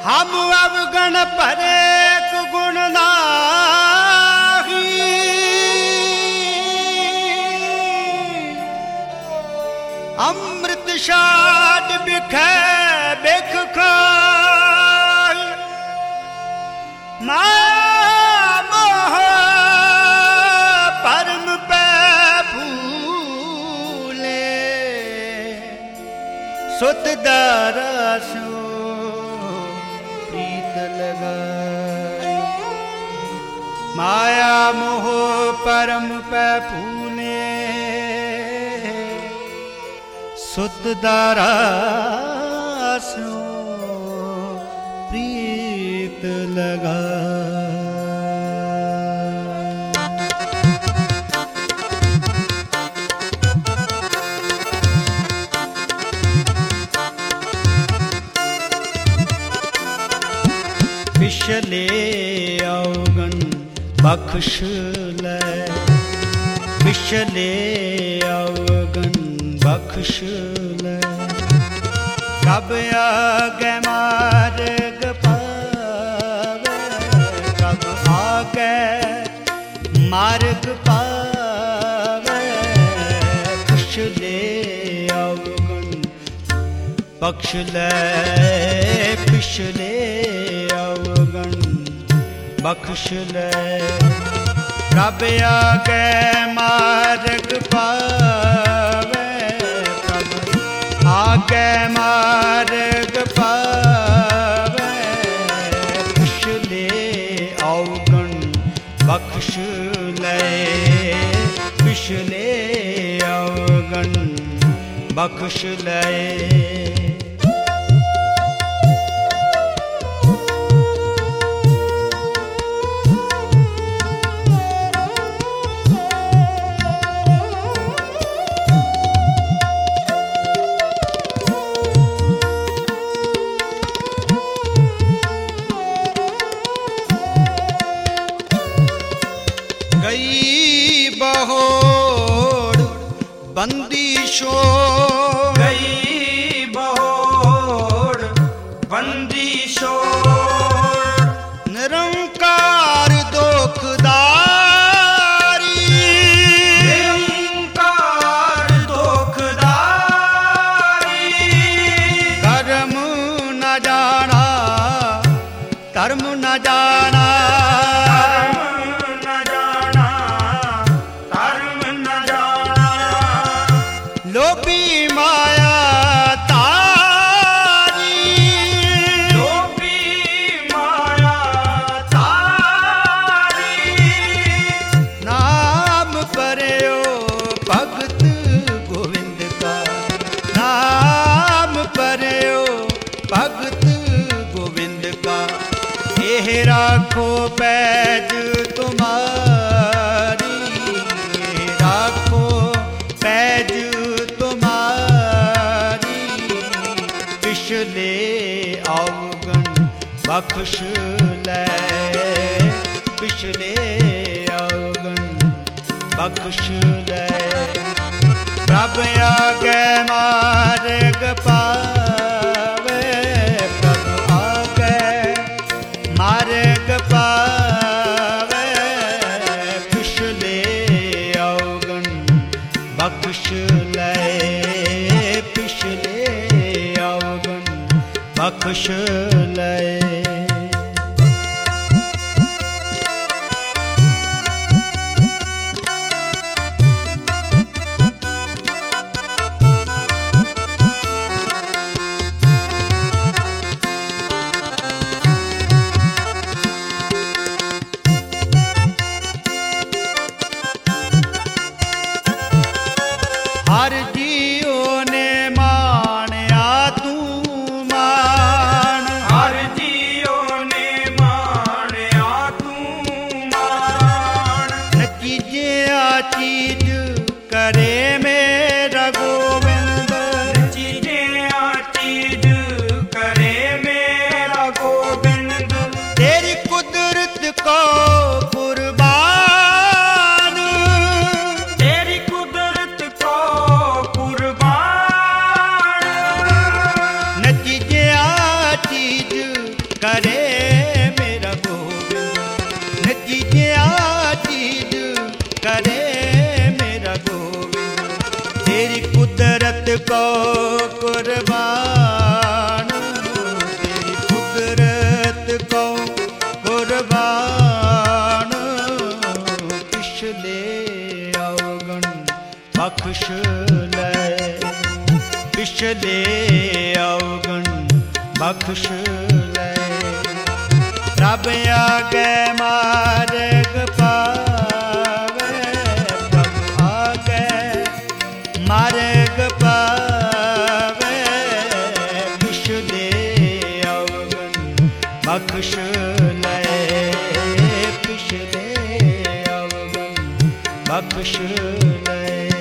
हम अवगण परेक गुण नाहि, अमृत शाद बिखै बिख खाय, माया मोह परम पे फूले, सुत दरसो माया मोह परम पे फूले, सुत दारासो प्रीत लगा। पिछले अवगन बख्श लै, पिछले अवगन बख्श लै, कब आगे मार्ग पावे, कब आगे मार्ग पावे, पिछले अवगन बख्श लै, पिछले अवगन बख्श लै, कब आगे मार्ग पावे, कब आगे मार्ग पावे, पिछले अवगन बख्श लै, पिछले अवगन बख्श लै। बहोड़ बंदीशों, गई बहोड़ बंदीशों, निरंकार दोखदारी, निरंकार दोखदारी, कर्म न जाना धर्म न जाना, लोभी माया तारी, लोभी माया तारी, नाम परयो भगत गोविंद का, नाम परयो भगत गोविंद का, एह राखो पैज तुम्हारी, राखो पैज पिछले अवगन बख्श लै, पिछले अवगन बख्श लै, प्रभ आगे मार्ग पावे, प्रभ आगे मार्ग पावे, पिछले अवगन बख्श लै, पिछले अवगन बख्श लै। हर जीओ ने मान्या तू मान, हर जीओ को कुर्बान, तेरी कुदरत को कुर्बान, पिछले अवगुण बख्श ले, पिछले अवगुण बख्श ले। रब आगे मार्ग पावे, रब आगे मार्ग पावे, पिछले अवगुण बख्श ले, पिछले अवगुण बख्श ले।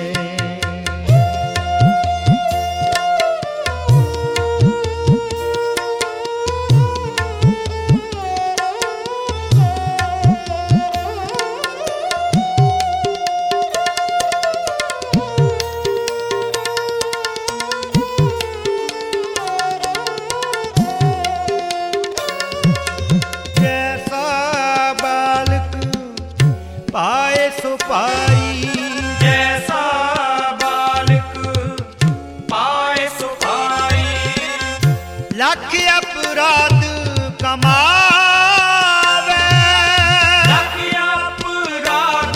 पाए सो पाई, जैसा बालक पाए सो पाई, लख अपराध कमावे, लख अपराध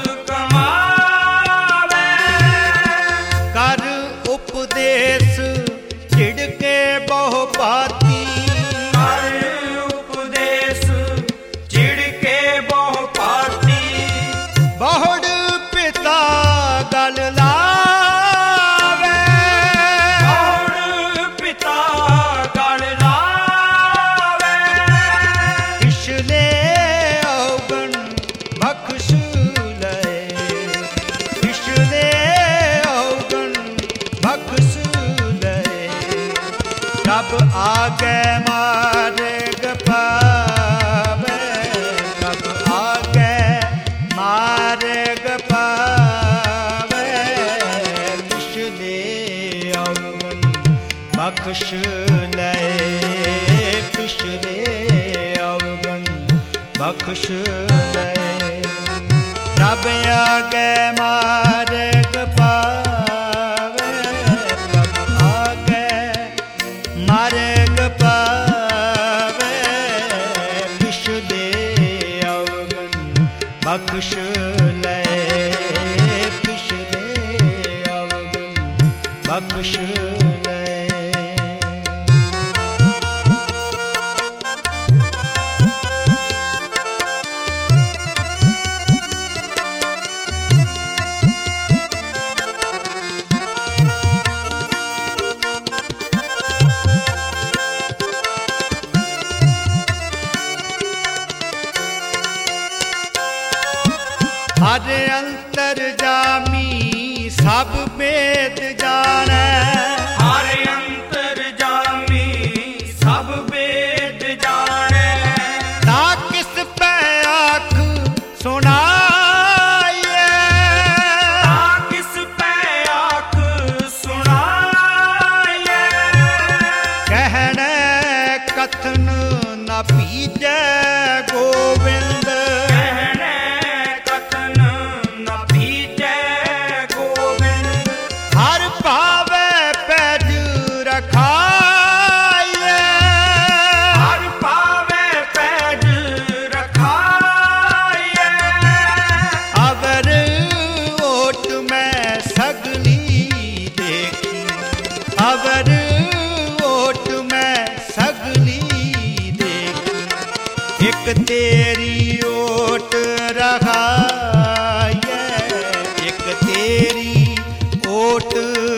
कमावे, कर उपदेश छिड़के बहु पाती, कर उपदेश छिड़के बहु पाती, बहुड़ पिता गल लावे, और पिता गल लावे, पिछले अवगुण बख्श ले, पिछले अवगुण बख्श ले। रब आगे मार्ग पावे, रब आगे मार्ग पावे, पिछले अवगुण बख्श ले, पिछले अवगुण बख्श ले। रब आगे मार्ग पावे, रब आगे मार्ग पावे, पिछले अवगुण बख्श ले, पिछले अवगुण बख्श ले। हर अंतर जामी सब भेद जाने, हर अंतर जामी सब वेद जाने, ना किस पे आँख सुनाइए, ना किस पे आँख सुनाइए, कहने कथन न पीजे गोविंद, कहने कथन न पीजे गोविंद, हर पावे पैज रखाइए, हर पावे पैज रखाइए, अगर ओट में सगली देखी, अगर ओट में सगली देखी, एक तेरी ओट रखाइए, एक तेरी ओट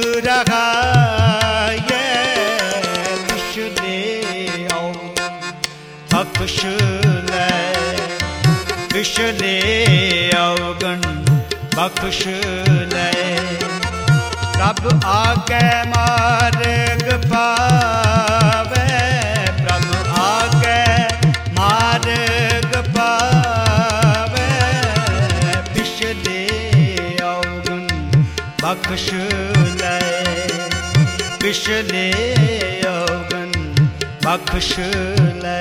रखाइए, पिछले अवगुण बख्श ले, पिछले अवगुण बख्श ले। रब आगे मार्ग पावे, प्रभ आगे मार्ग पावे, पिछले अवगुण बख्श ले, पिछले अवगुण बख्श ले।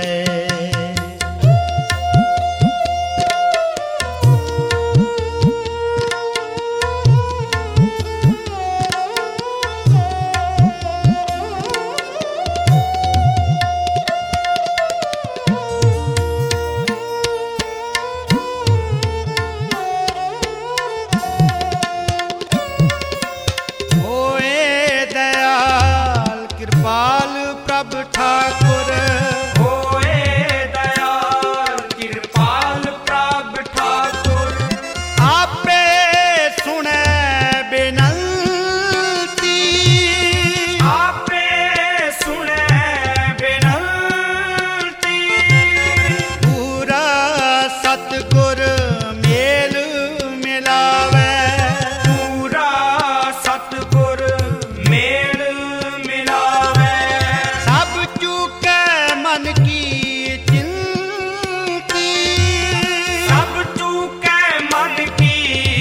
ਕਿਰਪਾਲ ਪ੍ਰਭ ਠਾਕੁਰ ਹੋਏ ਦਇਆਲ ਕਿਰਪਾਲ ਪ੍ਰਭ ਠਾਕੁਰ ਆਪੇ ਸੁਣੈ ਬੇਨੰਤੀ ਆਪੇ ਸੁਣੈ ਬੇਨੰਤੀ ਪੂਰਾ ਸਤਿਗੁਰ ਮੇਲ ਮਿਲਾਵੇ ਪੂਰਾ ਸਤਿਗੁਰ ਮੇਲ ਮਿਲਾਵੇ ਸਭ ਚੁਕੈ ਮਨ ਕੀ ਚਿੰਤੀ ਸਭ ਚੂਕੈ ਮਨ ਕੀ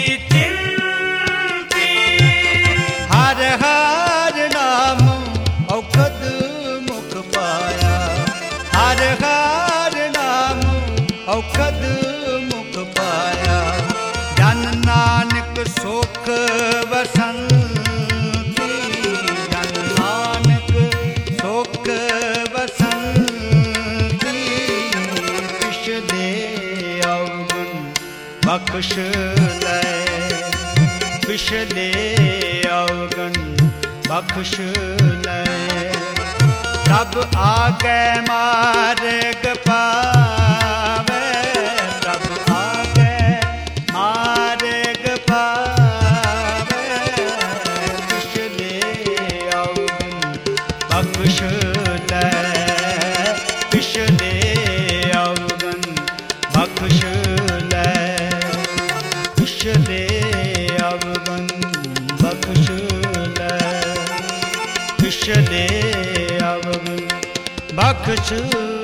ਚਿੰਤੀ ਹਰ ਹਰ ਨਾਮ ਔਖਦ ਮੁਖ ਪਾਇਆ ਹਰ ਹਰ ਨਾਮ ਔਖਦ ਮੁਖ ਪਾਇਆ ਜਨ ਨਾਨਕ ਸੁਖ ਵਸੰਤੀ ਜਨ ਨਾਨਕ ਸੁਖ ਵਸੰਤੀ ਕਿਛ ਦੇ ਅਵਗੁਣ ਬਖਸ਼ ਲੈ ਪਿਛਲੇ ਅਵਗੁਣ ਬਖਸ਼ ਲੈ ਪ੍ਰਭ ਆਗੇ ਮਾਰਗ ਪਾਵੇ ਪ੍ਰਭ ਆਗੇ ਮਾਰਗ ਪਾਵੇ ਪਿਛਲੇ ਅਵਗੁਣ ਬਖਸ਼ ਲੈ ਪਿਛਲੇ ਅਵਗੁਣ ਬਖਸ਼ ਲੈ ਪਿਛਲੇ ਅਵਗੁਣ ਬਖਸ਼ ਲੈ ਪਿਛਲੇ ਅਵਗੁਣ ਬਖਸ਼